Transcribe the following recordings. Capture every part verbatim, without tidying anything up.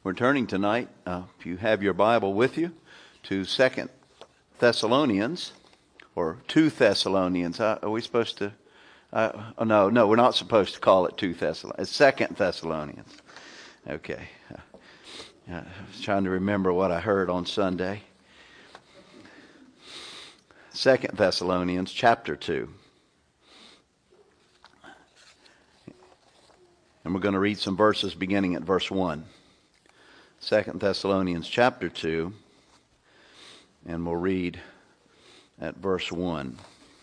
We're turning tonight, uh, if you have your Bible with you, to Second Thessalonians, or two Thessalonians. Uh, are we supposed to? Uh, oh, no, no, we're not supposed to call it two Thessalonians. It's Second Thessalonians. Okay. Uh, I was trying to remember what I heard on Sunday. Second Thessalonians, chapter two. And we're going to read some verses beginning at verse one. Second Thessalonians chapter two, and we'll read at verse one.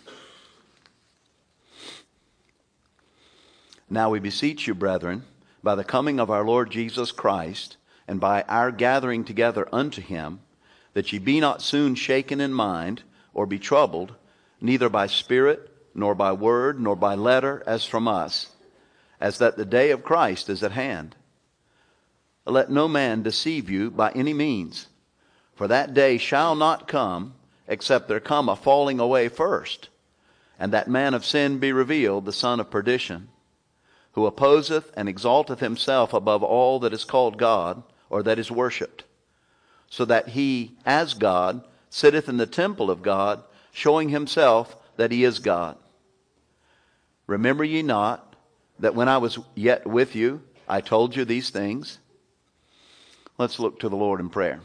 Now we beseech you, brethren, by the coming of our Lord Jesus Christ, and by our gathering together unto him, that ye be not soon shaken in mind, or be troubled, neither by spirit, nor by word, nor by letter, as from us, as that the day of Christ is at hand. Let no man deceive you by any means, for that day shall not come, except there come a falling away first, and that man of sin be revealed, the son of perdition, who opposeth and exalteth himself above all that is called God, or that is worshipped, so that he, as God, sitteth in the temple of God, showing himself that he is God. Remember ye not that when I was yet with you, I told you these things? Let's look to the Lord in prayer.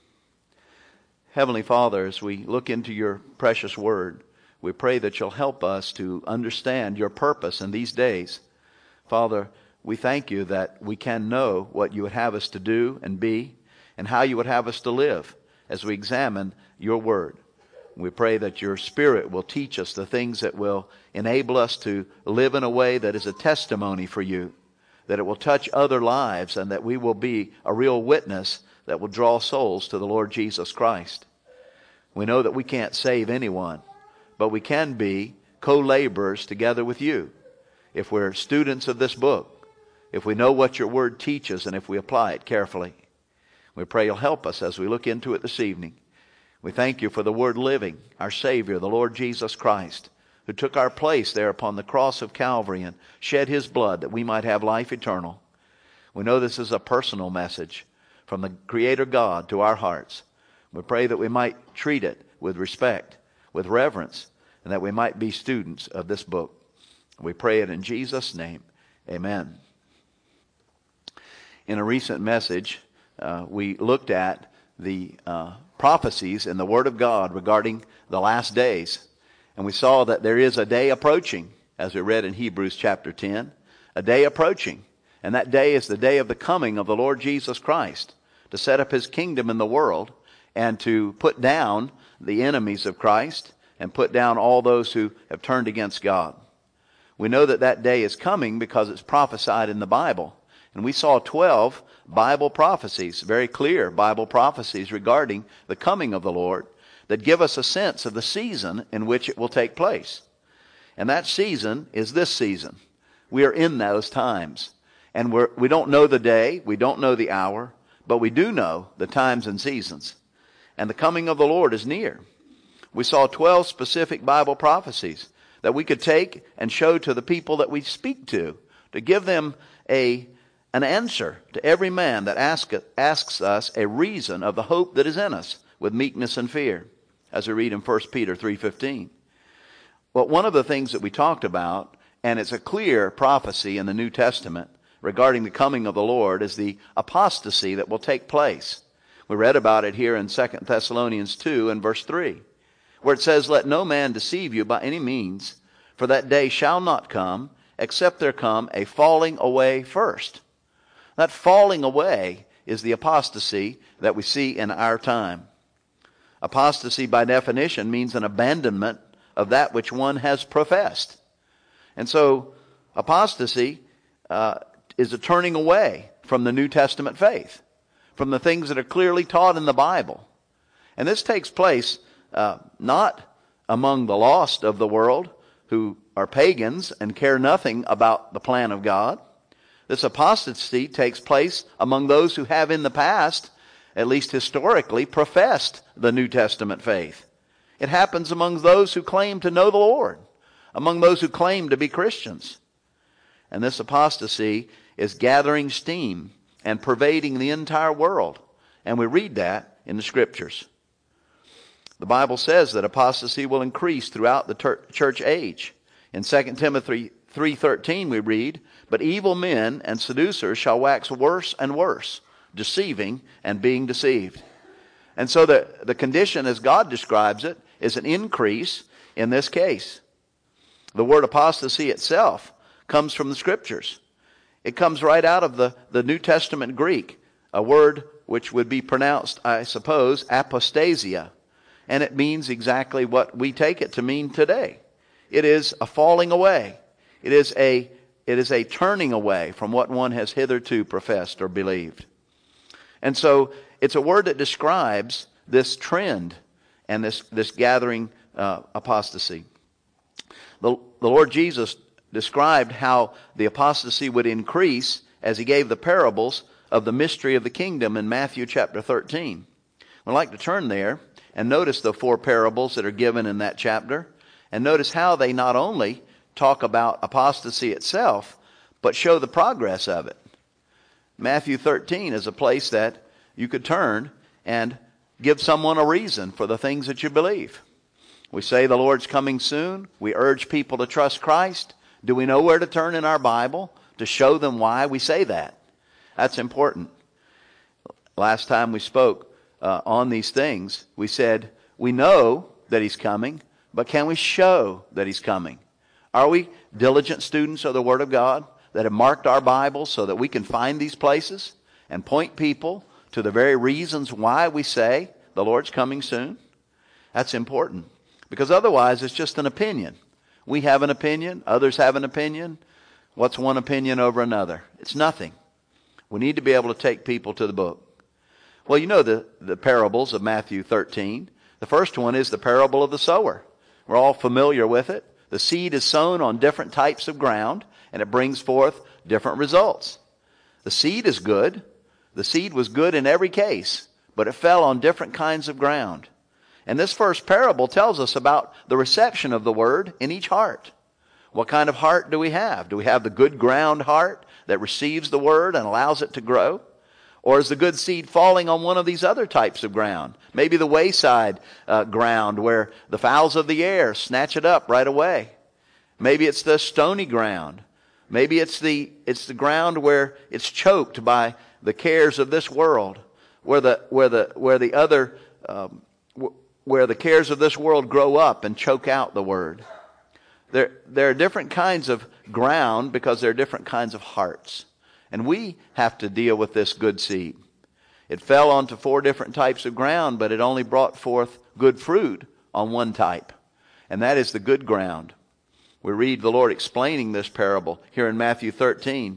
Heavenly Father, as we look into your precious word, we pray that you'll help us to understand your purpose in these days. Father, we thank you that we can know what you would have us to do and be, and how you would have us to live as we examine your word. We pray that your Spirit will teach us the things that will enable us to live in a way that is a testimony for you, that it will touch other lives, and that we will be a real witness that will draw souls to the Lord Jesus Christ. We know that we can't save anyone, but we can be co-laborers together with you if we're students of this book, if we know what your word teaches, and if we apply it carefully. We pray you'll help us as we look into it this evening. We thank you for the word living, our Savior, the Lord Jesus Christ, who took our place there upon the cross of Calvary and shed his blood that we might have life eternal. We know this is a personal message from the Creator God to our hearts. We pray that we might treat it with respect, with reverence, and that we might be students of this book. We pray it in Jesus' name. Amen. In a recent message, uh, we looked at the uh, prophecies in the Word of God regarding the last days. And we saw that there is a day approaching, as we read in Hebrews chapter ten, a day approaching. And that day is the day of the coming of the Lord Jesus Christ, to set up his kingdom in the world and to put down the enemies of Christ and put down all those who have turned against God. We know that that day is coming because it's prophesied in the Bible. And we saw twelve Bible prophecies, very clear Bible prophecies regarding the coming of the Lord, that give us a sense of the season in which it will take place. And that season is this season. We are in those times. And we're, we don't know the day, we don't know the hour, but we do know the times and seasons. And the coming of the Lord is near. We saw twelve specific Bible prophecies that we could take and show to the people that we speak to, to give them a an answer to every man that ask, asks us a reason of the hope that is in us with meekness and fear, as we read in First Peter three fifteen. Well, one of the things that we talked about, and it's a clear prophecy in the New Testament regarding the coming of the Lord, is the apostasy that will take place. We read about it here in Second Thessalonians two and verse three, where it says, "Let no man deceive you by any means, for that day shall not come, except there come a falling away first." That falling away is the apostasy that we see in our time. Apostasy, by definition, means an abandonment of that which one has professed. And so, apostasy uh, is a turning away from the New Testament faith, from the things that are clearly taught in the Bible. And this takes place uh, not among the lost of the world, who are pagans and care nothing about the plan of God. This apostasy takes place among those who have in the past, at least historically, professed the New Testament faith. It happens among those who claim to know the Lord, among those who claim to be Christians. And this apostasy is gathering steam and pervading the entire world. And we read that in the Scriptures. The Bible says that apostasy will increase throughout the ter- church age. In Second Timothy three thirteen we read, "But evil men and seducers shall wax worse and worse, deceiving and being deceived." And so the, the condition as God describes it is an increase in this case. The word apostasy itself comes from the Scriptures. It comes right out of the, the New Testament Greek, a word which would be pronounced, I suppose, apostasia. And it means exactly what we take it to mean today. It is a falling away. It is a, it is a turning away from what one has hitherto professed or believed. And so it's a word that describes this trend and this, this gathering uh, apostasy. The, the Lord Jesus described how the apostasy would increase as he gave the parables of the mystery of the kingdom in Matthew chapter thirteen. I'd like to turn there and notice the four parables that are given in that chapter, and notice how they not only talk about apostasy itself, but show the progress of it. Matthew thirteen is a place that you could turn and give someone a reason for the things that you believe. We say the Lord's coming soon. We urge people to trust Christ. Do we know where to turn in our Bible to show them why we say that? That's important. Last time we spoke uh, on these things, we said we know that He's coming, but can we show that He's coming? Are we diligent students of the Word of God that have marked our Bibles so that we can find these places and point people to the very reasons why we say the Lord's coming soon? That's important, because otherwise it's just an opinion. We have an opinion, others have an opinion. What's one opinion over another? It's nothing. We need to be able to take people to the book. Well, you know the, the parables of Matthew thirteen. The first one is the parable of the sower. We're all familiar with it. The seed is sown on different types of ground, and it brings forth different results. The seed is good. The seed was good in every case, but it fell on different kinds of ground. And this first parable tells us about the reception of the word in each heart. What kind of heart do we have? Do we have the good ground heart that receives the word and allows it to grow? Or is the good seed falling on one of these other types of ground? Maybe the wayside uh, ground where the fowls of the air snatch it up right away. Maybe it's the stony ground. Maybe it's the, it's the ground where it's choked by the cares of this world, where the, where the, where the other, um, where the cares of this world grow up and choke out the word. There, there are different kinds of ground because there are different kinds of hearts. And we have to deal with this good seed. It fell onto four different types of ground, but it only brought forth good fruit on one type. And that is the good ground. We read the Lord explaining this parable here in Matthew thirteen,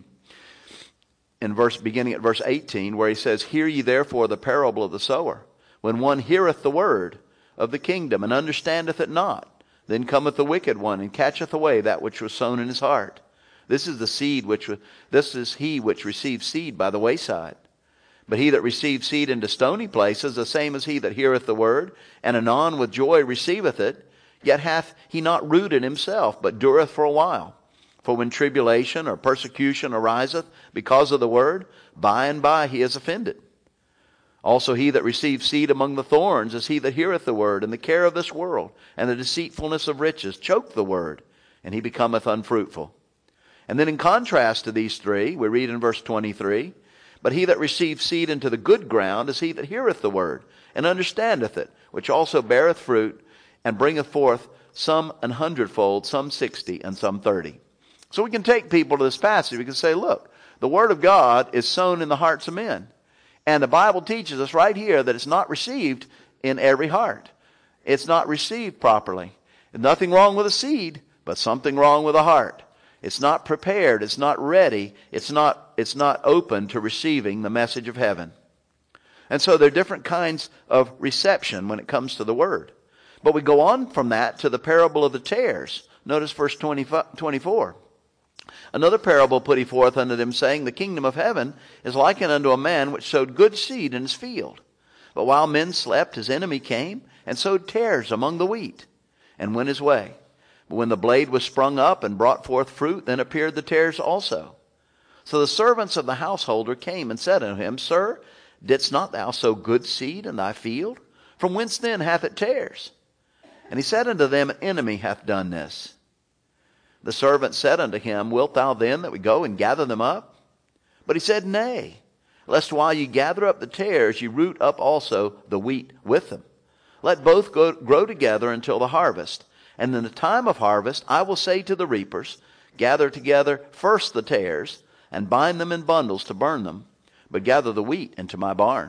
in verse, beginning at verse eighteen, where He says, "Hear ye therefore the parable of the sower. When one heareth the word of the kingdom, and understandeth it not, then cometh the wicked one, and catcheth away that which was sown in his heart. This is the seed which, this is he which receives seed by the wayside. But he that receives seed into stony places, the same as he that heareth the word, and anon with joy receiveth it, yet hath he not root in himself, but dureth for a while. For when tribulation or persecution ariseth because of the word, by and by he is offended. Also he that receives seed among the thorns is he that heareth the word, and the care of this world, and the deceitfulness of riches choke the word, and he becometh unfruitful." And then in contrast to these three, we read in verse twenty-three, "But he that receives seed into the good ground is he that heareth the word, and understandeth it, which also beareth fruit, and bringeth forth some an hundredfold, some sixty, and some thirty." So we can take people to this passage. We can say, look, the word of God is sown in the hearts of men. And the Bible teaches us right here that it's not received in every heart. It's not received properly. There's nothing wrong with a seed, but something wrong with a heart. It's not prepared. It's not ready. It's not, it's not open to receiving the message of heaven. And so there are different kinds of reception when it comes to the word. But we go on from that to the parable of the tares. Notice verse twenty-four. "Another parable put he forth unto them, saying, The kingdom of heaven is likened unto a man which sowed good seed in his field. But while men slept, his enemy came and sowed tares among the wheat, and went his way. But when the blade was sprung up and brought forth fruit, then appeared the tares also. So the servants of the householder came and said unto him, Sir, didst not thou sow good seed in thy field? From whence then hath it tares? And he said unto them, An enemy hath done this. The servant said unto him, Wilt thou then that we go and gather them up? But he said, Nay, lest while ye gather up the tares, ye root up also the wheat with them. Let both go, grow together until the harvest. And in the time of harvest I will say to the reapers, Gather together first the tares, and bind them in bundles to burn them, but gather the wheat into my barn.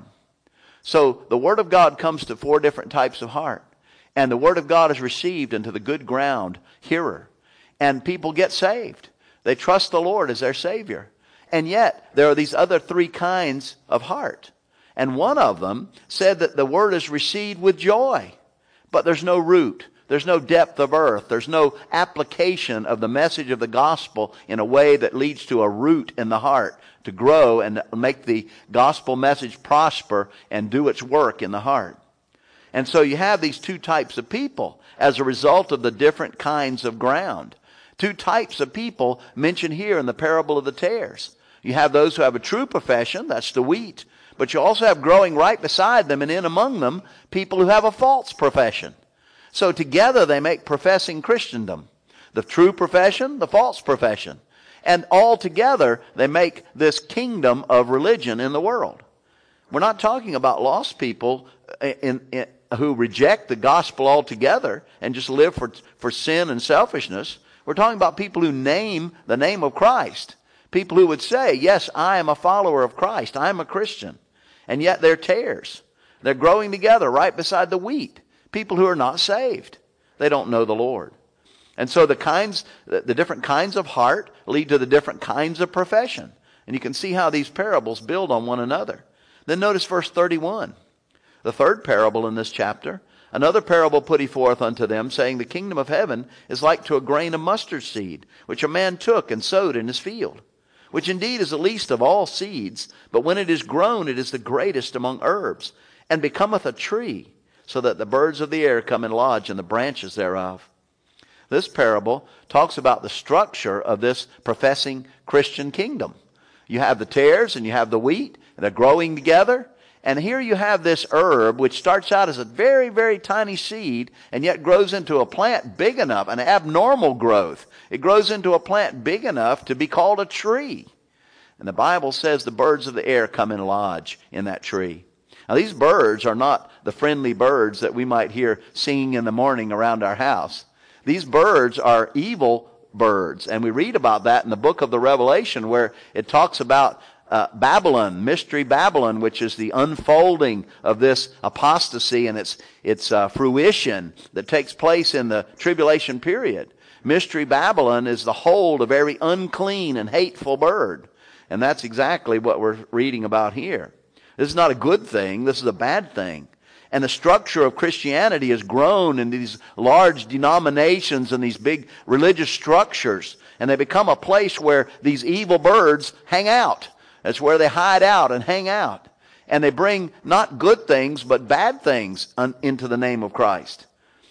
So the Word of God comes to four different types of heart. And the Word of God is received into the good ground hearer. And people get saved. They trust the Lord as their Savior. And yet, there are these other three kinds of heart. And one of them said that the Word is received with joy. But there's no root. There's no depth of earth. There's no application of the message of the gospel in a way that leads to a root in the heart to grow and make the gospel message prosper and do its work in the heart. And so you have these two types of people as a result of the different kinds of ground. Two types of people mentioned here in the parable of the tares. You have those who have a true profession, that's the wheat. But you also have growing right beside them and in among them people who have a false profession. So together they make professing Christendom. The true profession, the false profession. And all together they make this kingdom of religion in the world. We're not talking about lost people in, in, who reject the gospel altogether and just live for, for sin and selfishness. We're talking about people who name the name of Christ. People who would say, yes, I am a follower of Christ. I am a Christian. And yet they're tares. They're growing together right beside the wheat. People who are not saved. They don't know the Lord. And so the kinds, the different kinds of heart lead to the different kinds of profession. And you can see how these parables build on one another. Then notice verse thirty-one. The third parable in this chapter. Another parable put he forth unto them, saying, The kingdom of heaven is like to a grain of mustard seed, which a man took and sowed in his field. Which indeed is the least of all seeds, but when it is grown, it is the greatest among herbs, and becometh a tree, so that the birds of the air come and lodge in the branches thereof. This parable talks about the structure of this professing Christian kingdom. You have the tares and you have the wheat, and they're growing together. And here you have this herb, which starts out as a very, very tiny seed, and yet grows into a plant big enough, an abnormal growth. It grows into a plant big enough to be called a tree. And the Bible says the birds of the air come and lodge in that tree. Now, these birds are not the friendly birds that we might hear singing in the morning around our house. These birds are evil birds. And we read about that in the book of the Revelation, where it talks about uh, Babylon, Mystery Babylon, which is the unfolding of this apostasy and its, its uh, fruition that takes place in the tribulation period. Mystery Babylon is the hold of every unclean and hateful bird. And that's exactly what we're reading about here. This is not a good thing. This is a bad thing. And the structure of Christianity has grown in these large denominations and these big religious structures. And they become a place where these evil birds hang out. That's where they hide out and hang out. And they bring not good things, but bad things un- into the name of Christ.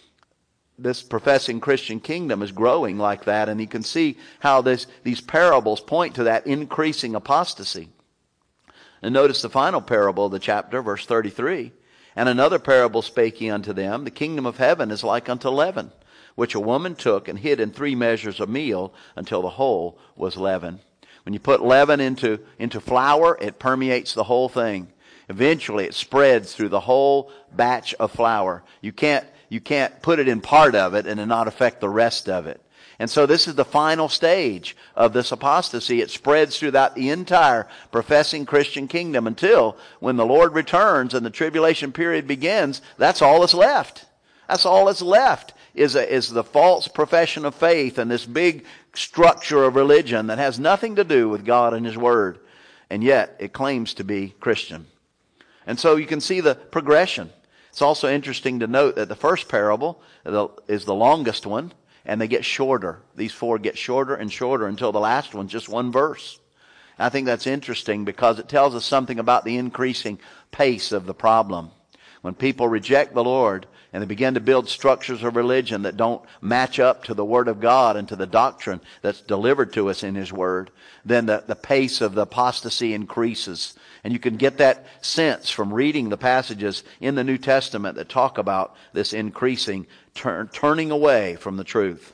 This professing Christian kingdom is growing like that. And you can see how this, these parables point to that increasing apostasy. And notice the final parable of the chapter, verse thirty-three. And another parable spake he unto them, The kingdom of heaven is like unto leaven, which a woman took and hid in three measures of meal until the whole was leaven. When you put leaven into, into flour, it permeates the whole thing. Eventually it spreads through the whole batch of flour. You can't, you can't put it in part of it and it not affect the rest of it. And so this is the final stage of this apostasy. It spreads throughout the entire professing Christian kingdom until when the Lord returns and the tribulation period begins, that's all that's left. That's all that's left is, a, is the false profession of faith and this big structure of religion that has nothing to do with God and His Word. And yet it claims to be Christian. And so you can see the progression. It's also interesting to note that the first parable is the longest one. And they get shorter. These four get shorter and shorter until the last one's just one verse. And I think that's interesting because it tells us something about the increasing pace of the problem. When people reject the Lord and they begin to build structures of religion that don't match up to the Word of God and to the doctrine that's delivered to us in His Word, then the, the pace of the apostasy increases. And you can get that sense from reading the passages in the New Testament that talk about this increasing, turn, turning away from the truth.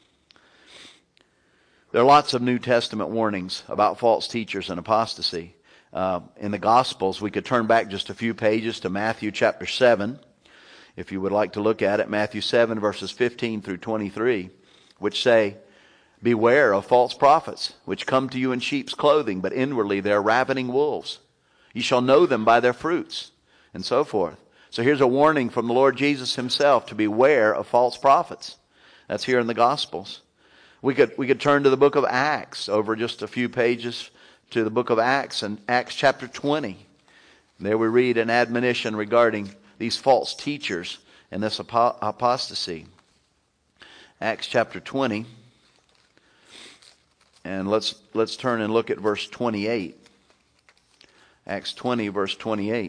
There are lots of New Testament warnings about false teachers and apostasy. Uh, in the Gospels, we could turn back just a few pages to Matthew chapter seven. If you would like to look at it, Matthew seven verses fifteen through twenty-three, which say, "Beware of false prophets, which come to you in sheep's clothing, but inwardly they are ravening wolves. You shall know them by their fruits," and so forth. So here's a warning from the Lord Jesus Himself to beware of false prophets. That's here in the Gospels. We could, we could turn to the book of Acts over just a few pages to the book of Acts and Acts chapter twenty. There we read an admonition regarding these false teachers and this apostasy. Acts chapter twenty. And let's let's turn and look at verse twenty-eight. Acts twenty verse twenty-eight.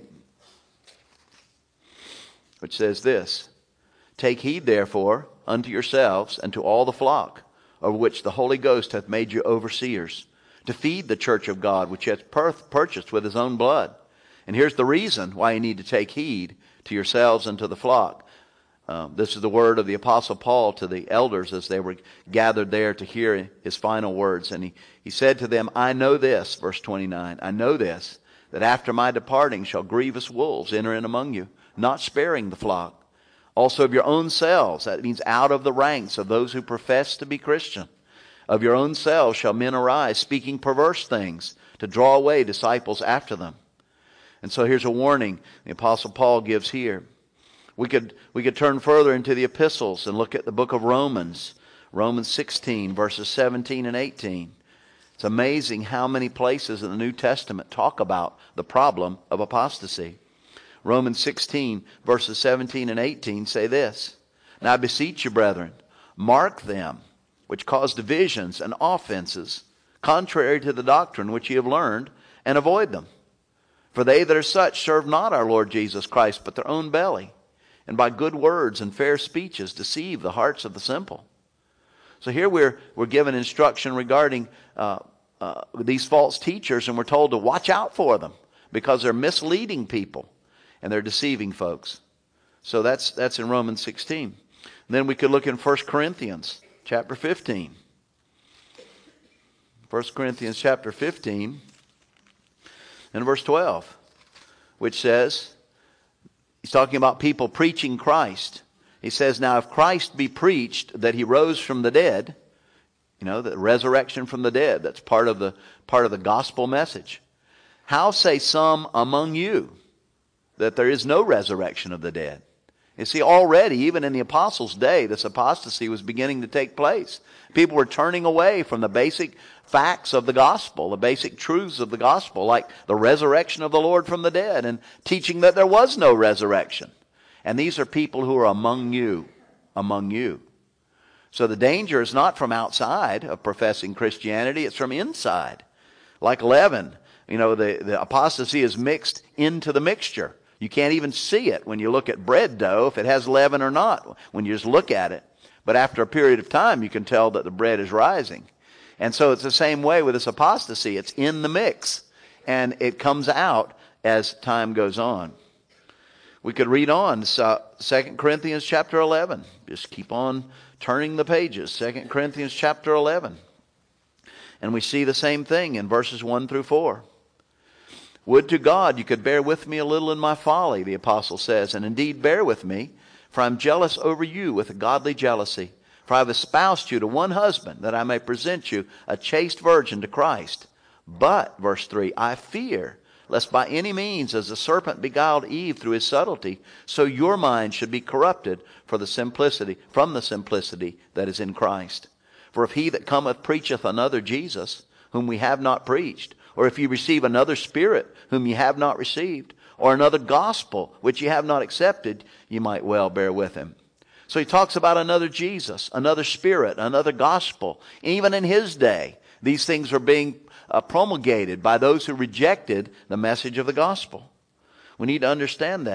Which says this: "Take heed therefore unto yourselves and to all the flock, over which the Holy Ghost hath made you overseers, to feed the church of God, which He hath purchased with His own blood." And here's the reason why you need to take heed to yourselves and to the flock. Um, this is the word of the Apostle Paul to the elders as they were gathered there to hear his final words. And he, he said to them, "I know this," verse twenty-nine, "I know this, that after my departing shall grievous wolves enter in among you, not sparing the flock. Also of your own selves," that means out of the ranks of those who profess to be Christian, "of your own selves shall men arise, speaking perverse things, to draw away disciples after them." And so here's a warning the Apostle Paul gives here. We could, we could turn further into the epistles and look at the book of Romans. Romans sixteen, verses seventeen and eighteen. It's amazing how many places in the New Testament talk about the problem of apostasy. Romans sixteen, verses seventeen and eighteen say this: "Now I beseech you, brethren, mark them which cause divisions and offenses, contrary to the doctrine which ye have learned, and avoid them. For they that are such serve not our Lord Jesus Christ, but their own belly, and by good words and fair speeches deceive the hearts of the simple." So here we're, we're given instruction regarding uh, uh, these false teachers, and we're told to watch out for them because they're misleading people and they're deceiving folks. So that's, that's in Romans sixteen. And then we could look in First Corinthians chapter fifteen. First Corinthians chapter fifteen and verse twelve, which says, he's talking about people preaching Christ. He says, "Now if Christ be preached that He rose from the dead," you know, the resurrection from the dead, that's part of the part of the gospel message. "How say some among you that there is no resurrection of the dead?" You see, already, even in the apostles' day, this apostasy was beginning to take place. People were turning away from the basic facts of the gospel, the basic truths of the gospel, like the resurrection of the Lord from the dead, and teaching that there was no resurrection. And these are people who are among you, among you. So the danger is not from outside of professing Christianity, it's from inside. Like leaven, you know, the, the apostasy is mixed into the mixture. You can't even see it when you look at bread dough, if it has leaven or not, when you just look at it. But after a period of time, you can tell that the bread is rising. And so it's the same way with this apostasy. It's in the mix, and it comes out as time goes on. We could read on, so Second Corinthians chapter eleven. Just keep on turning the pages. Second Corinthians chapter eleven. And we see the same thing in verses one through four. "Would to God you could bear with me a little in my folly," the apostle says, "and indeed bear with me, for I am jealous over you with a godly jealousy. For I have espoused you to one husband, that I may present you a chaste virgin to Christ. But," verse three, "I fear, lest by any means, as the serpent beguiled Eve through his subtlety, so your mind should be corrupted for the simplicity, from the simplicity that is in Christ. For if he that cometh preacheth another Jesus, whom we have not preached, or if you receive another spirit, whom ye have not received, or another gospel, which ye have not accepted, ye might well bear with him." So he talks about another Jesus, another spirit, another gospel. Even in his day, these things are being uh, promulgated by those who rejected the message of the gospel. We need to understand that.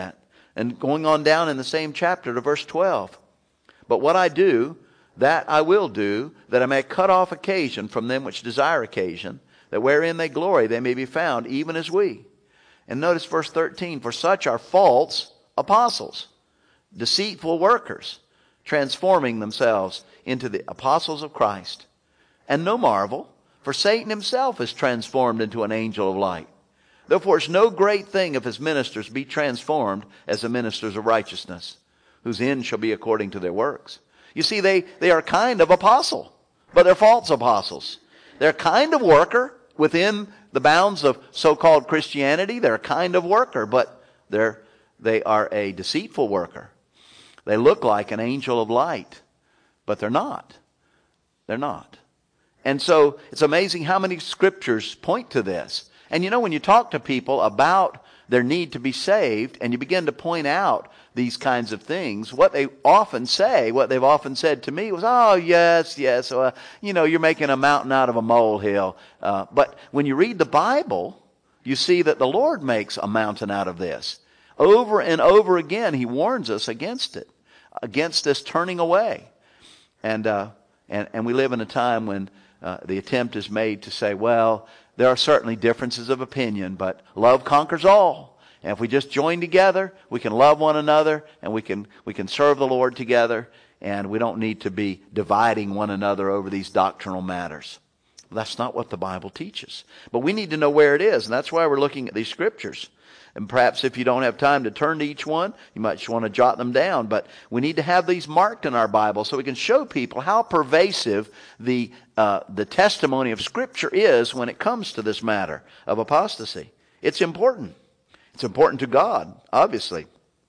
And going on down in the same chapter to verse twelve. But what I do, that I will do, that I may cut off occasion from them which desire occasion, that wherein they glory they may be found, even as we. And notice verse thirteen, for such are false apostles, deceitful workers, transforming themselves into the apostles of Christ. And no marvel, for Satan himself is transformed into an angel of light. Therefore it's no great thing if his ministers be transformed as the ministers of righteousness, whose end shall be according to their works. You see, they, they are kind of apostle, but they're false apostles. They're kind of worker within the bounds of so-called Christianity. They're a kind of worker, but they're, they are a deceitful worker. They look like an angel of light, but they're not. They're not. And so it's amazing how many scriptures point to this. And you know, when you talk to people about their need to be saved, and you begin to point out these kinds of things, what they often say, what they've often said to me was, oh, yes, yes, uh, you know, you're making a mountain out of a molehill. Uh, but when you read the Bible, you see that the Lord makes a mountain out of this. Over and over again, He warns us against it, against this turning away. And, uh, and, and we live in a time when uh, the attempt is made to say, well, there are certainly differences of opinion, but love conquers all. And if we just join together, we can love one another, and we can we can serve the Lord together, and we don't need to be dividing one another over these doctrinal matters. That's not what the Bible teaches. But we need to know where it is, and that's why we're looking at these scriptures. And perhaps if you don't have time to turn to each one, you might just want to jot them down. But we need to have these marked in our Bible so we can show people how pervasive the uh, the testimony of Scripture is when it comes to this matter of apostasy. It's important. It's important to God, obviously.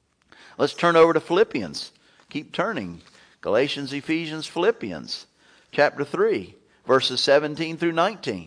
Let's turn over to Philippians. Keep turning. Galatians, Ephesians, Philippians, chapter three, verses seventeen through nineteen.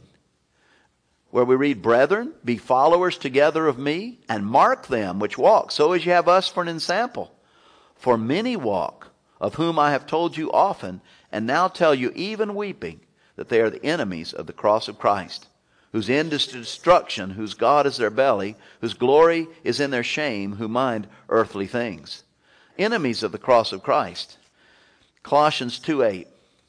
Where we read, brethren, be followers together of me, and mark them which walk, so as you have us for an ensample. For many walk, of whom I have told you often, and now tell you even weeping, that they are the enemies of the cross of Christ, whose end is destruction, whose God is their belly, whose glory is in their shame, who mind earthly things. Enemies of the cross of Christ. Colossians two eight.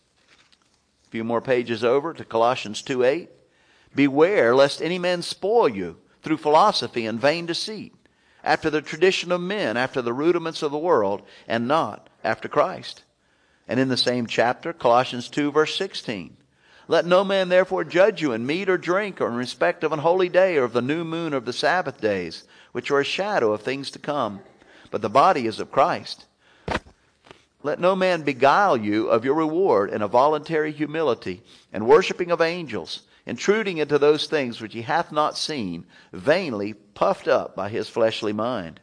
A few more pages over to Colossians two eight. Beware lest any man spoil you through philosophy and vain deceit, after the tradition of men, after the rudiments of the world, and not after Christ. And in the same chapter, Colossians two verse sixteen. Let no man therefore judge you in meat or drink, or in respect of an holy day, or of the new moon, or of the Sabbath days, which are a shadow of things to come. But the body is of Christ. Let no man beguile you of your reward in a voluntary humility, and worshiping of angels, intruding into those things which he hath not seen, vainly puffed up by his fleshly mind.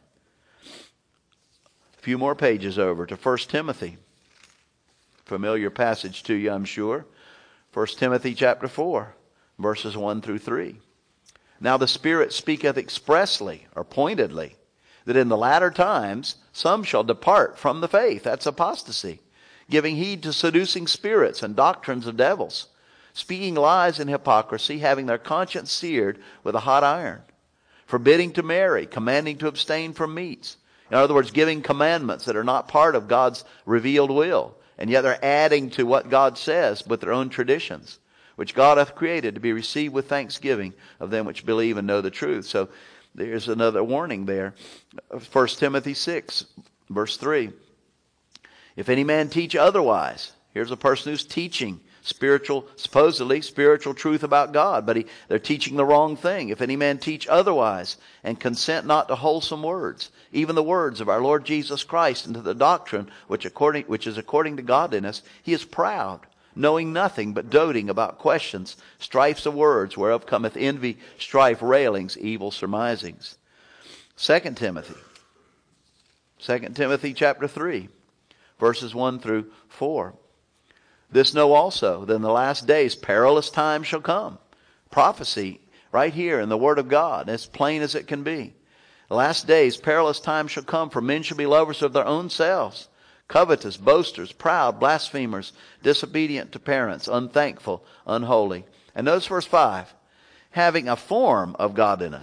A few more pages over to First Timothy. Familiar passage to you, I'm sure. First Timothy chapter four, verses one through three. Now the Spirit speaketh expressly, or pointedly, that in the latter times some shall depart from the faith. That's apostasy. Giving heed to seducing spirits and doctrines of devils, speaking lies and hypocrisy, having their conscience seared with a hot iron, forbidding to marry, commanding to abstain from meats. In other words, giving commandments that are not part of God's revealed will, and yet they're adding to what God says with their own traditions, which God hath created to be received with thanksgiving of them which believe and know the truth. So there's another warning there. First Timothy six, verse three. If any man teach otherwise, here's a person who's teaching spiritual, supposedly spiritual truth about God, but he, they're teaching the wrong thing. If any man teach otherwise, and consent not to wholesome words, even the words of our Lord Jesus Christ, and to the doctrine which according which is according to godliness, he is proud, knowing nothing, but doting about questions, strifes of words, whereof cometh envy, strife, railings, evil surmisings. Second Timothy. Second Timothy chapter three, verses one through four. This know also, that in the last days perilous times shall come. Prophecy right here in the Word of God, as plain as it can be. The last days perilous times shall come, for men shall be lovers of their own selves, covetous, boasters, proud, blasphemers, disobedient to parents, unthankful, unholy. And notice verse five. Having a form of godliness,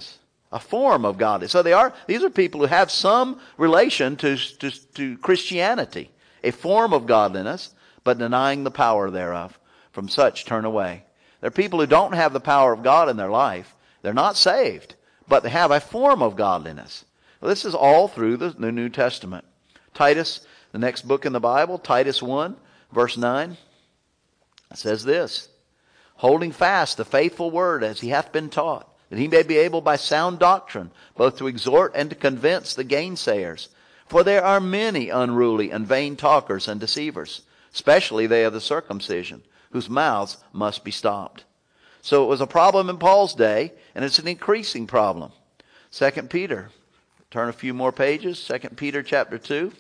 A form of godliness. So they are, these are people who have some relation to, to, to Christianity. A form of godliness, but denying the power thereof. From such turn away. There are people who don't have the power of God in their life. They're not saved, but they have a form of godliness. Well, this is all through the New Testament. Titus, the next book in the Bible, Titus one, verse nine, it says this, holding fast the faithful word as he hath been taught, that he may be able by sound doctrine both to exhort and to convince the gainsayers. For there are many unruly and vain talkers and deceivers, especially they of the circumcision, whose mouths must be stopped. So it was a problem in Paul's day, and it's an increasing problem. Second Peter, turn a few more pages, Second Peter chapter two.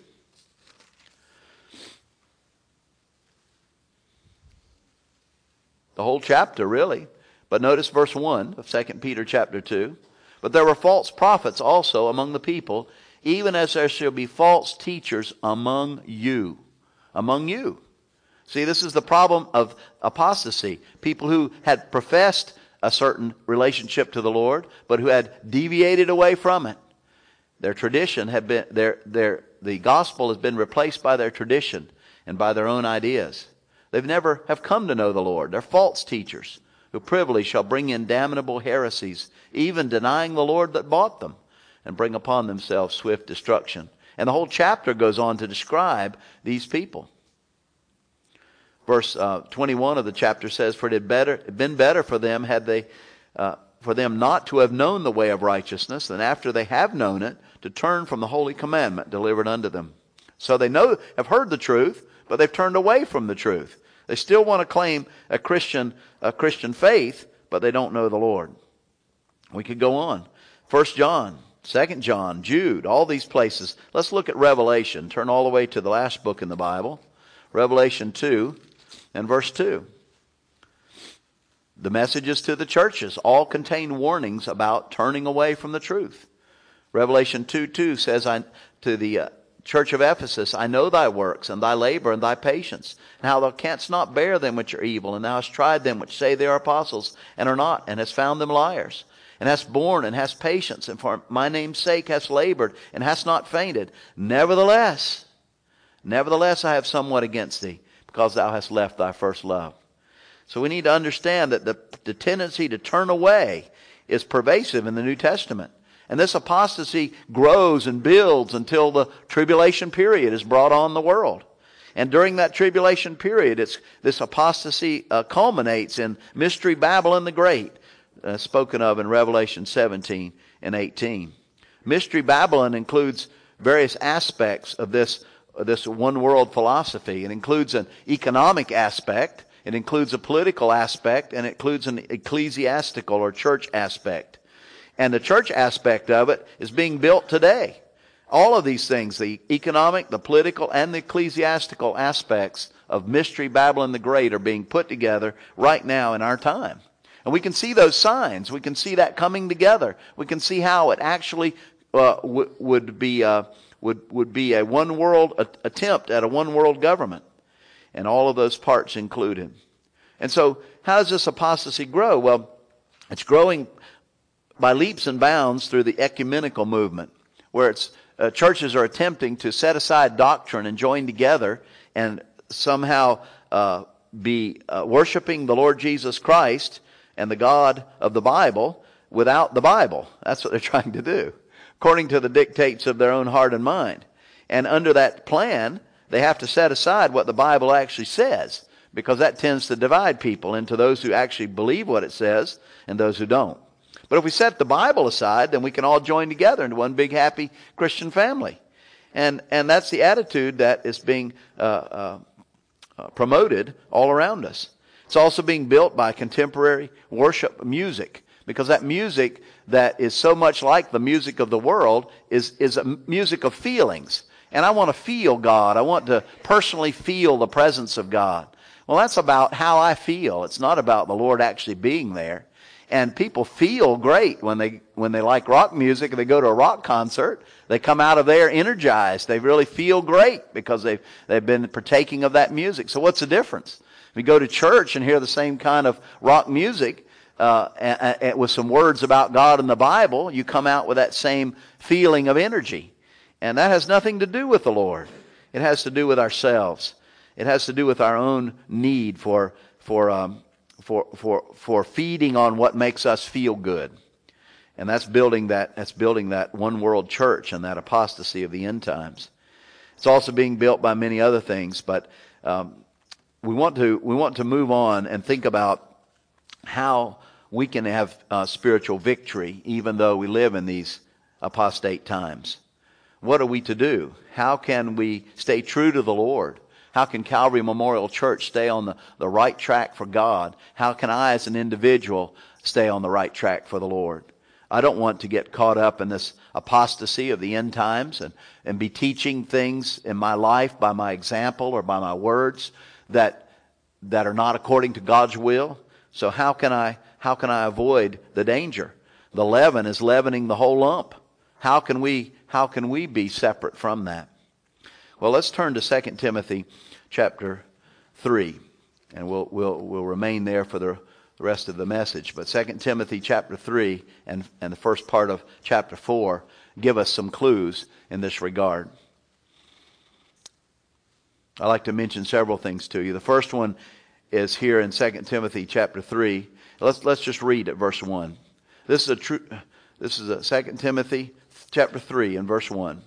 The whole chapter, really. But notice verse one of Second Peter chapter two. But there were false prophets also among the people, even as there shall be false teachers among you. Among you. See, this is the problem of apostasy. People who had professed a certain relationship to the Lord, but who had deviated away from it. Their tradition had been, their, their, the gospel has been replaced by their tradition and by their own ideas. They've never have come to know the Lord. They're false teachers who privily shall bring in damnable heresies, even denying the Lord that bought them, and bring upon themselves swift destruction. And the whole chapter goes on to describe these people. Verse uh, twenty-one of the chapter says, for it had better, it had been better for them had they, uh, for them not to have known the way of righteousness, than after they have known it, to turn from the holy commandment delivered unto them. So they know, have heard the truth, but they've turned away from the truth. They still want to claim a Christian, a Christian faith, but they don't know the Lord. We could go on. First John, Second John, Jude, all these places. Let's look at Revelation. Turn all the way to the last book in the Bible. Revelation two and verse two. The messages to the churches all contain warnings about turning away from the truth. Revelation two two says I, to the uh, church of Ephesus, I know thy works, and thy labor, and thy patience, and how thou canst not bear them which are evil, and thou hast tried them which say they are apostles, and are not, and hast found them liars, and hast borne, and hast patience, and for my name's sake hast labored, and hast not fainted. Nevertheless, nevertheless I have somewhat against thee, because thou hast left thy first love. So we need to understand that the, the tendency to turn away is pervasive in the New Testament. And this apostasy grows and builds until the tribulation period is brought on the world. And during that tribulation period, it's, this apostasy uh, culminates in Mystery Babylon the Great, uh, spoken of in Revelation seventeen and eighteen. Mystery Babylon includes various aspects of this, uh, this one world philosophy. It includes an economic aspect, it includes a political aspect, and it includes an ecclesiastical or church aspect. And the church aspect of it is being built today. All of these things, the economic, the political, and the ecclesiastical aspects of Mystery Babylon the Great are being put together right now in our time. And we can see those signs. We can see that coming together. We can see how it actually uh, w- would be uh, would would be a one world a- attempt at a one world government, and all of those parts included. And so, how does this apostasy grow? Well, it's growing by leaps and bounds through the ecumenical movement, where it's uh, churches are attempting to set aside doctrine and join together and somehow uh, be uh, worshiping the Lord Jesus Christ and the God of the Bible without the Bible. That's what they're trying to do, according to the dictates of their own heart and mind. And under that plan, they have to set aside what the Bible actually says, because that tends to divide people into those who actually believe what it says and those who don't. But if we set the Bible aside, then we can all join together into one big happy Christian family. And and that's the attitude that is being uh, uh, uh, promoted all around us. It's also being built by contemporary worship music, because that music that is so much like the music of the world is, is a music of feelings. And I want to feel God. I want to personally feel the presence of God. Well, that's about how I feel. It's not about the Lord actually being there. And people feel great when they when they like rock music and they go to a rock concert. They come out of there energized. They really feel great because they've, they've been partaking of that music. So what's the difference? We go to church and hear the same kind of rock music. uh, and, and with some words about God in the Bible, you come out with that same feeling of energy. And that has nothing to do with the Lord. It has to do with ourselves. It has to do with our own need for for um, for for for feeding on what makes us feel good. And that's building that that's building that one world church and that apostasy of the end times. It's also being built by many other things, but um, we want to we want to move on and think about how we can have uh, spiritual victory even though we live in these apostate times. What are we to do? How can we stay true to the Lord? How can Calvary Memorial Church stay on the, the right track for God? How can I as an individual stay on the right track for the Lord? I don't want to get caught up in this apostasy of the end times and, and be teaching things in my life by my example or by my words that that are not according to God's will. So how can I how can I avoid the danger? The leaven is leavening the whole lump. How can we how can we be separate from that? Well, let's turn to Second Timothy chapter three, and we'll we'll we'll remain there for the the rest of the message. But Second Timothy chapter three and, and the first part of chapter four give us some clues in this regard. I'd like to mention several things to you. The first one is here in Second Timothy chapter three. Let's let's just read at verse one. This is a true this is a Second Timothy chapter three and verse one.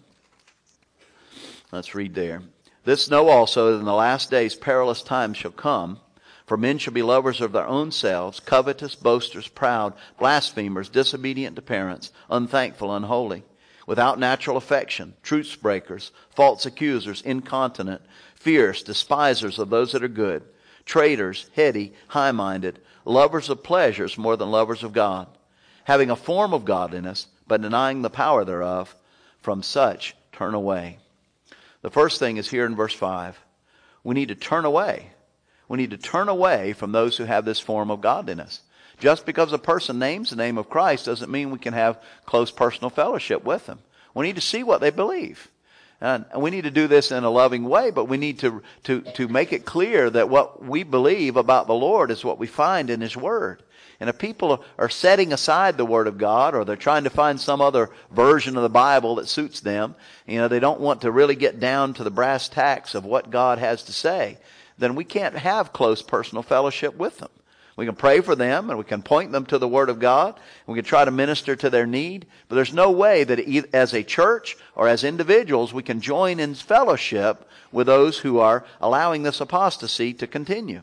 Let's read there. This know also that in the last days perilous times shall come. For men shall be lovers of their own selves, covetous, boasters, proud, blasphemers, disobedient to parents, unthankful, unholy, without natural affection, truce breakers, false accusers, incontinent, fierce, despisers of those that are good, traitors, heady, high-minded, lovers of pleasures more than lovers of God, having a form of godliness, but denying the power thereof. From such turn away. The first thing is here in verse five. We need to turn away. We need to turn away from those who have this form of godliness. Just because a person names the name of Christ doesn't mean we can have close personal fellowship with them. We need to see what they believe. And we need to do this in a loving way, but we need to, to, to make it clear that what we believe about the Lord is what we find in His Word. And if people are setting aside the Word of God, or they're trying to find some other version of the Bible that suits them, you know, they don't want to really get down to the brass tacks of what God has to say, then we can't have close personal fellowship with them. We can pray for them and we can point them to the Word of God. We can try to minister to their need. But there's no way that as a church or as individuals we can join in fellowship with those who are allowing this apostasy to continue.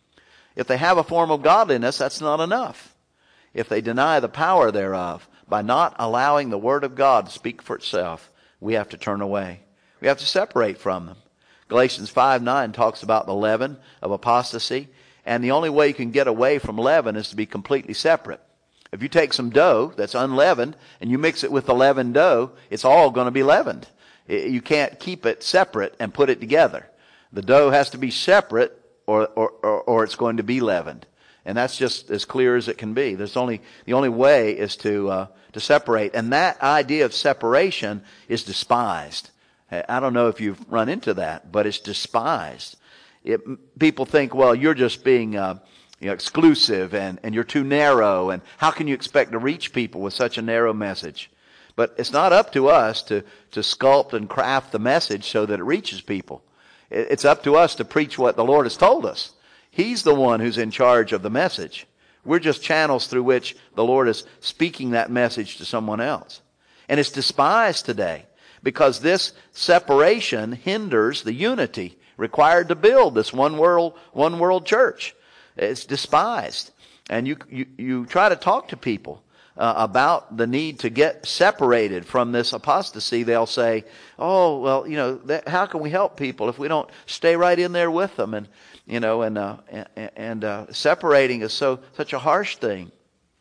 If they have a form of godliness, that's not enough. If they deny the power thereof by not allowing the Word of God to speak for itself, we have to turn away. We have to separate from them. Galatians five nine talks about the leaven of apostasy. And the only way you can get away from leaven is to be completely separate. If you take some dough that's unleavened and you mix it with the leavened dough, it's all going to be leavened. You can't keep it separate and put it together. The dough has to be separate or, or, or, or it's going to be leavened. And that's just as clear as it can be. There's only, the only way is to, uh, to separate. And that idea of separation is despised. I don't know if you've run into that, but it's despised. It, people think, well, you're just being uh, you know, exclusive and, and you're too narrow, and how can you expect to reach people with such a narrow message? But it's not up to us to, to sculpt and craft the message so that it reaches people. It, it's up to us to preach what the Lord has told us. He's the one who's in charge of the message. We're just channels through which the Lord is speaking that message to someone else. And it's despised today, because this separation hinders the unity required to build this one world, one world church. It's despised. And you, you, you try to talk to people uh, about the need to get separated from this apostasy. They'll say, oh, well, you know, that, how can we help people if we don't stay right in there with them? And, you know, and, uh, and, and uh, separating is so, such a harsh thing.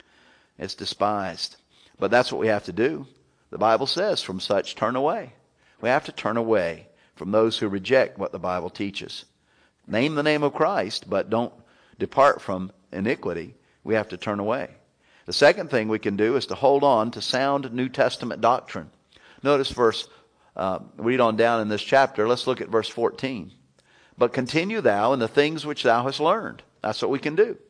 It's despised. But that's what we have to do. The Bible says, from such turn away. We have to turn away from those who reject what the Bible teaches. Name the name of Christ, but don't depart from iniquity. We have to turn away. The second thing we can do is to hold on to sound New Testament doctrine. Notice verse, uh, read on down in this chapter. Let's look at verse fourteen. But continue thou in the things which thou hast learned. That's what we can do.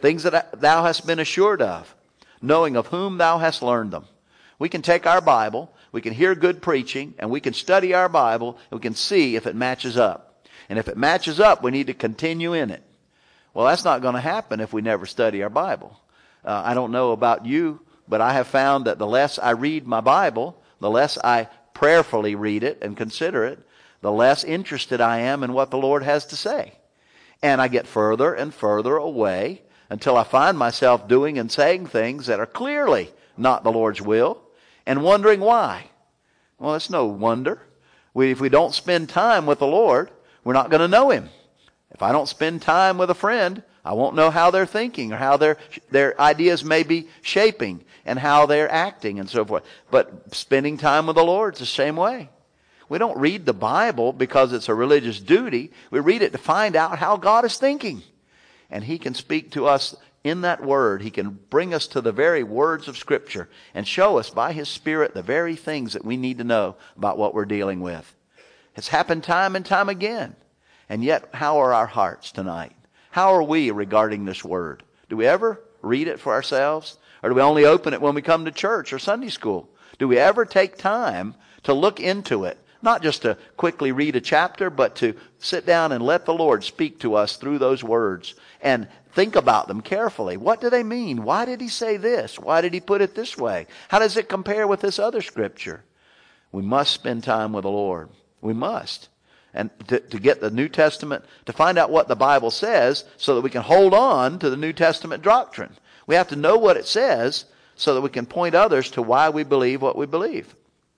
things that thou hast been assured of, knowing of whom thou hast learned them. We can take our Bible, we can hear good preaching, and we can study our Bible, and we can see if it matches up. And if it matches up, we need to continue in it. Well, that's not going to happen if we never study our Bible. Uh, I don't know about you, but I have found that the less I read my Bible, the less I prayerfully read it and consider it, the less interested I am in what the Lord has to say. And I get further and further away until I find myself doing and saying things that are clearly not the Lord's will, and wondering why. Well, it's no wonder. We, if we don't spend time with the Lord, we're not going to know Him. If I don't spend time with a friend, I won't know how they're thinking or how their their ideas may be shaping and how they're acting and so forth. But spending time with the Lord is the same way. We don't read the Bible because it's a religious duty. We read it to find out how God is thinking. And He can speak to us in that Word. He can bring us to the very words of Scripture and show us by His Spirit the very things that we need to know about what we're dealing with. It's happened time and time again. And yet, how are our hearts tonight? How are we regarding this Word? Do we ever read it for ourselves? Or do we only open it when we come to church or Sunday school? Do we ever take time to look into it? Not just to quickly read a chapter, but to sit down and let the Lord speak to us through those words and think about them carefully. What do they mean? Why did He say this? Why did He put it this way? How does it compare with this other Scripture? We must spend time with the Lord. We must. And to, to get the New Testament, to find out what the Bible says so that we can hold on to the New Testament doctrine. We have to know what it says so that we can point others to why we believe what we believe.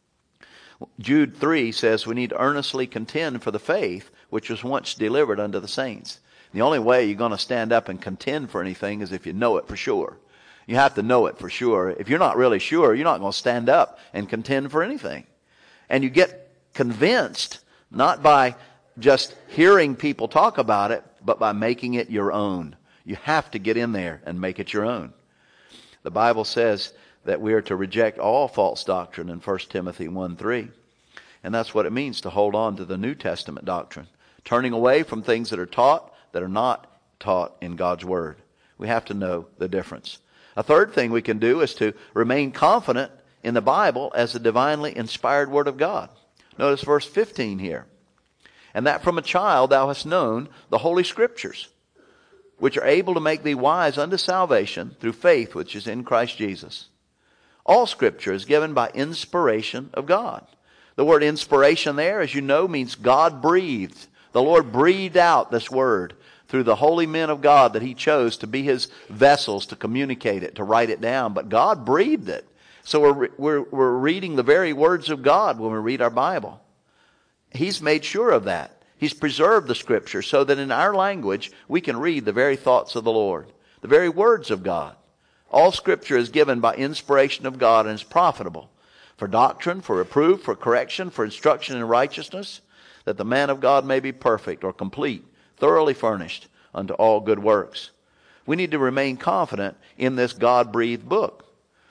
Jude three says we need to earnestly contend for the faith which was once delivered unto the saints. The only way you're going to stand up and contend for anything is if you know it for sure. You have to know it for sure. If you're not really sure, you're not going to stand up and contend for anything. And you get convinced not by just hearing people talk about it, but by making it your own. You have to get in there and make it your own. The Bible says that we are to reject all false doctrine in First Timothy one three. And that's what it means to hold on to the New Testament doctrine. Turning away from things that are taught that are not taught in God's Word. We have to know the difference. A third thing we can do is to remain confident in the Bible as the divinely inspired Word of God. Notice verse fifteen here. And that from a child thou hast known the Holy Scriptures, which are able to make thee wise unto salvation through faith which is in Christ Jesus. All Scripture is given by inspiration of God. The word inspiration there, as you know, means God breathed. The Lord breathed out this word through the holy men of God that He chose to be His vessels to communicate it, to write it down. But God breathed it. So we're, we're, we're reading the very words of God when we read our Bible. He's made sure of that. He's preserved the Scripture so that in our language we can read the very thoughts of the Lord, the very words of God. All Scripture is given by inspiration of God and is profitable for doctrine, for reproof, for correction, for instruction in righteousness, that the man of God may be perfect or complete, thoroughly furnished unto all good works. We need to remain confident in this God-breathed book.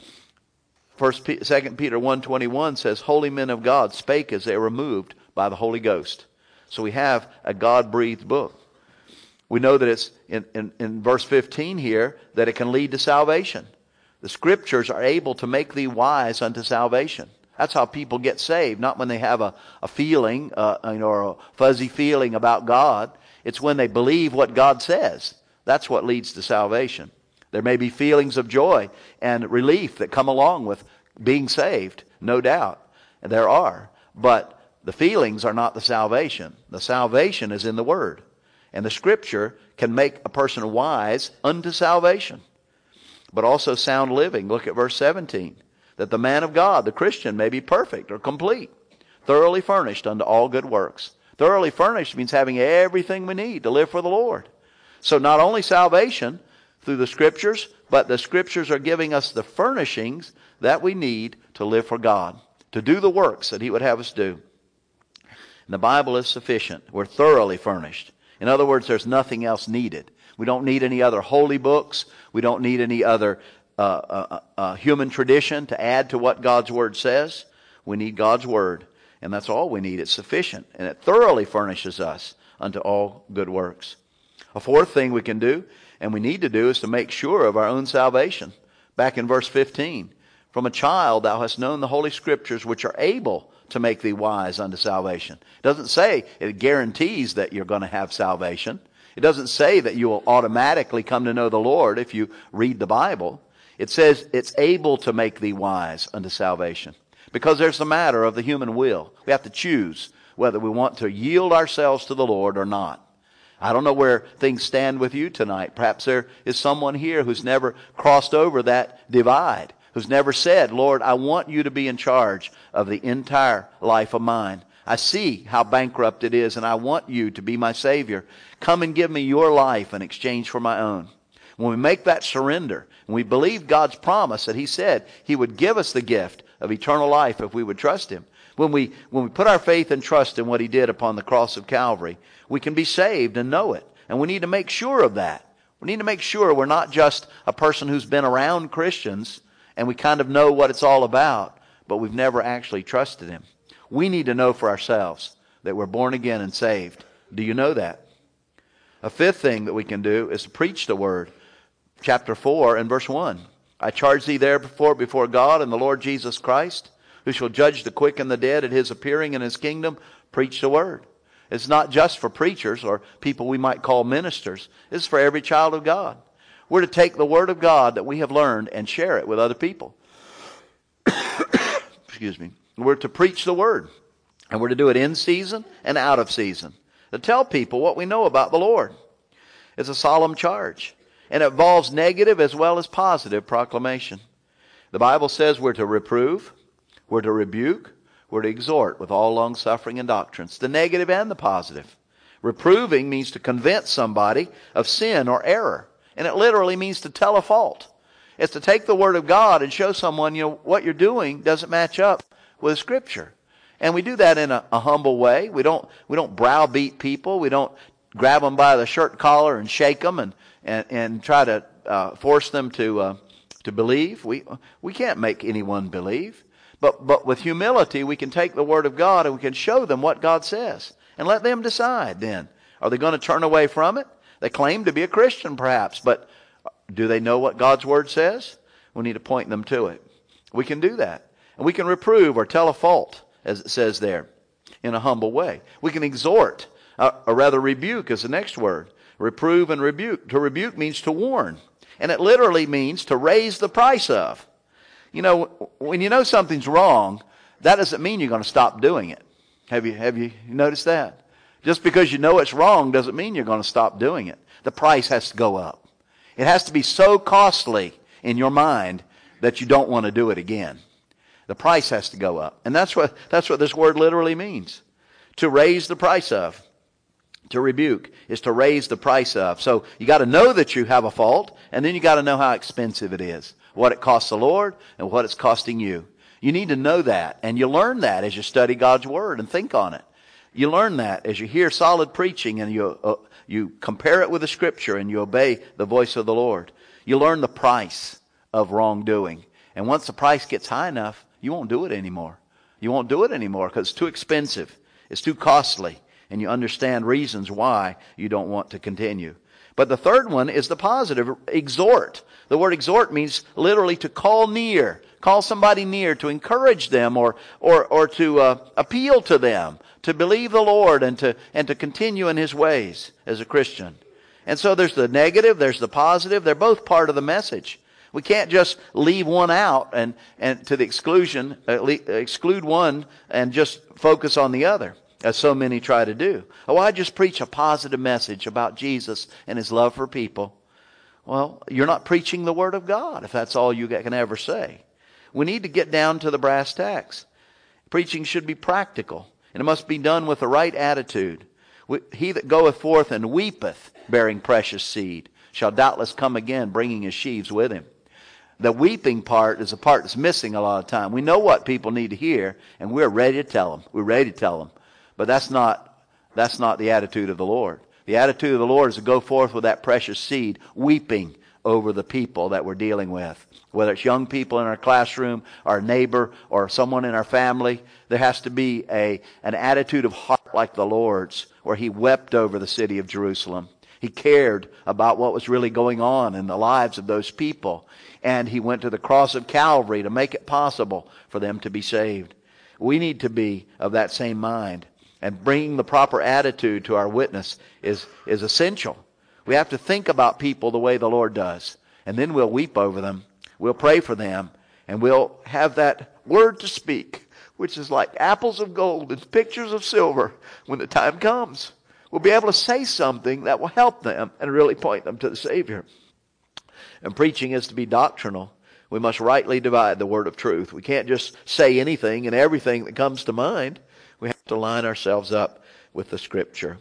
First, Second Peter one twenty-one says, holy men of God spake as they were moved by the Holy Ghost. So we have a God-breathed book. We know that it's in, in, in verse fifteen here that it can lead to salvation. The Scriptures are able to make thee wise unto salvation. That's how people get saved, not when they have a, a feeling, uh, you know, or a fuzzy feeling about God. It's when they believe what God says. That's what leads to salvation. There may be feelings of joy and relief that come along with being saved, no doubt. There are. But the feelings are not the salvation. The salvation is in the Word. And the Scripture can make a person wise unto salvation. But also sound living. Look at verse seventeen. That the man of God, the Christian, may be perfect or complete, thoroughly furnished unto all good works. Thoroughly furnished means having everything we need to live for the Lord. So not only salvation through the Scriptures, but the Scriptures are giving us the furnishings that we need to live for God, to do the works that He would have us do. And the Bible is sufficient. We're thoroughly furnished. In other words, there's nothing else needed. We don't need any other holy books. We don't need any other uh, uh, uh, human tradition to add to what God's Word says. We need God's Word. And that's all we need. It's sufficient. And it thoroughly furnishes us unto all good works. A fourth thing we can do, and we need to do, is to make sure of our own salvation. Back in verse fifteen, from a child thou hast known the Holy Scriptures, which are able to make thee wise unto salvation. It doesn't say it guarantees that you're going to have salvation. It doesn't say that you will automatically come to know the Lord if you read the Bible. It says it's able to make thee wise unto salvation. Because there's the matter of the human will. We have to choose whether we want to yield ourselves to the Lord or not. I don't know where things stand with you tonight. Perhaps there is someone here who's never crossed over that divide, who's never said, Lord, I want you to be in charge of the entire life of mine. I see how bankrupt it is, and I want you to be my Savior. Come and give me your life in exchange for my own. When we make that surrender, and we believe God's promise that He said He would give us the gift of eternal life if we would trust Him. When we, when we put our faith and trust in what He did upon the cross of Calvary, we can be saved and know it. And we need to make sure of that. We need to make sure we're not just a person who's been around Christians and we kind of know what it's all about, but we've never actually trusted Him. We need to know for ourselves that we're born again and saved. Do you know that? A fifth thing that we can do is to preach the Word. Chapter four and verse one. I charge thee therefore before God and the Lord Jesus Christ, who shall judge the quick and the dead at His appearing in His kingdom, preach the Word. It's not just for preachers or people we might call ministers. It's for every child of God. We're to take the Word of God that we have learned and share it with other people. Excuse me. We're to preach the Word. And we're to do it in season and out of season. To tell people what we know about the Lord. It's a solemn charge. And it involves negative as well as positive proclamation. The Bible says we're to reprove, we're to rebuke, we're to exhort with all long suffering and doctrines. The negative and the positive. Reproving means to convince somebody of sin or error. And it literally means to tell a fault. It's to take the Word of God and show someone, you know, what you're doing doesn't match up with Scripture. And we do that in a, a humble way. We don't, we don't browbeat people. We don't grab them by the shirt collar and shake them and, and, and try to uh, force them to, uh, to believe. We, we can't make anyone believe. But, but with humility, we can take the Word of God and we can show them what God says. And let them decide then. Are they going to turn away from it? They claim to be a Christian perhaps, but do they know what God's Word says? We need to point them to it. We can do that. And we can reprove or tell a fault, as it says there, in a humble way. We can exhort, uh, or rather rebuke is the next word. Reprove and rebuke. To rebuke means to warn. And it literally means to raise the price of. You know, when you know something's wrong, that doesn't mean you're going to stop doing it. Have you, have you noticed that? Just because you know it's wrong doesn't mean you're going to stop doing it. The price has to go up. It has to be so costly in your mind that you don't want to do it again. The price has to go up. And that's what, that's what this word literally means. To raise the price of. To rebuke is to raise the price of. So you got to know that you have a fault, and then you got to know how expensive it is. What it costs the Lord and what it's costing you. You need to know that, and you learn that as you study God's Word and think on it. You learn that as you hear solid preaching and you uh, you compare it with the Scripture and you obey the voice of the Lord. You learn the price of wrongdoing. And once the price gets high enough, you won't do it anymore. You won't do it anymore because it's too expensive. It's too costly. And you understand reasons why you don't want to continue. But the third one is the positive, exhort. The word exhort means literally to call near. Call somebody near, to encourage them or or or to uh, appeal to them, to believe the Lord and to and to continue in His ways as a Christian. And so there's the negative, there's the positive. They're both part of the message. We can't just leave one out and, and to the exclusion, uh, exclude one and just focus on the other, as so many try to do. Oh, I just preach a positive message about Jesus and His love for people. Well, you're not preaching the Word of God if that's all you can ever say. We need to get down to the brass tacks. Preaching should be practical, and it must be done with the right attitude. He that goeth forth and weepeth, bearing precious seed, shall doubtless come again, bringing his sheaves with him. The weeping part is a part that's missing a lot of time. We know what people need to hear, and we're ready to tell them. We're ready to tell them. But that's not, that's not the attitude of the Lord. The attitude of the Lord is to go forth with that precious seed, weeping over the people that we're dealing with. Whether it's young people in our classroom, our neighbor, or someone in our family, there has to be a an attitude of heart like the Lord's, where He wept over the city of Jerusalem. He cared about what was really going on in the lives of those people. And he went to the cross of Calvary to make it possible for them to be saved. We need to be of that same mind. And bringing the proper attitude to our witness is, is essential. We have to think about people the way the Lord does. And then we'll weep over them. We'll pray for them. And we'll have that word to speak, which is like apples of gold and pictures of silver when the time comes. We'll be able to say something that will help them and really point them to the Savior. And preaching is to be doctrinal. We must rightly divide the word of truth. We can't just say anything and everything that comes to mind. We have to line ourselves up with the Scripture.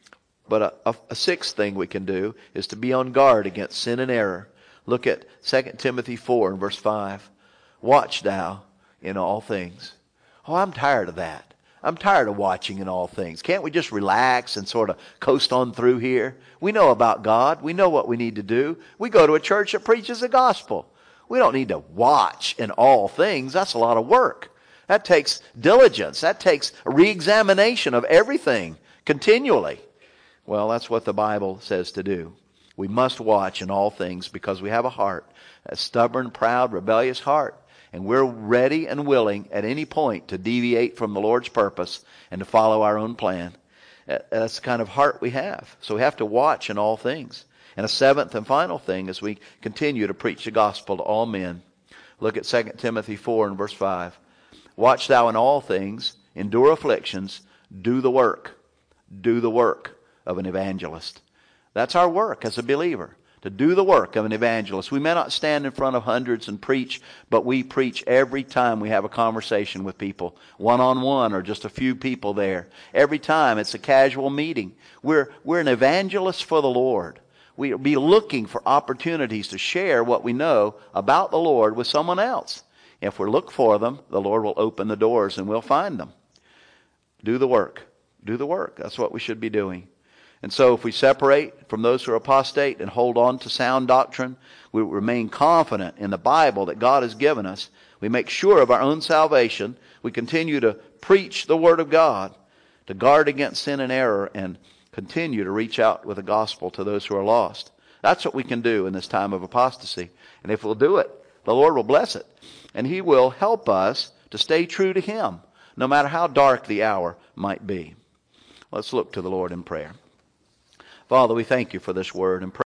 But a, a, a sixth thing we can do is to be on guard against sin and error. Look at Second Timothy four and verse five. Watch thou in all things. Oh, I'm tired of that. I'm tired of watching in all things. Can't we just relax and sort of coast on through here? We know about God. We know what we need to do. We go to a church that preaches the gospel. We don't need to watch in all things. That's a lot of work. That takes diligence. That takes a re-examination of everything continually. Well, that's what the Bible says to do. We must watch in all things because we have a heart, a stubborn, proud, rebellious heart. And we're ready and willing at any point to deviate from the Lord's purpose and to follow our own plan. That's the kind of heart we have. So we have to watch in all things. And a seventh and final thing is we continue to preach the gospel to all men. Look at Second Timothy four and verse five. Watch thou in all things, endure afflictions, do the work. Do the work of an evangelist. That's our work as a believer. To do the work of an evangelist. We may not stand in front of hundreds and preach, but we preach every time we have a conversation with people, one-on-one or just a few people there. Every time it's a casual meeting. We're, we're an evangelist for the Lord. We'll be looking for opportunities to share what we know about the Lord with someone else. If we look for them, the Lord will open the doors and we'll find them. Do the work. Do the work. That's what we should be doing. And so if we separate from those who are apostate and hold on to sound doctrine, we remain confident in the Bible that God has given us. We make sure of our own salvation. We continue to preach the Word of God, to guard against sin and error, and continue to reach out with the gospel to those who are lost. That's what we can do in this time of apostasy. And if we'll do it, the Lord will bless it. And He will help us to stay true to Him, no matter how dark the hour might be. Let's look to the Lord in prayer. Father, we thank you for this word and pray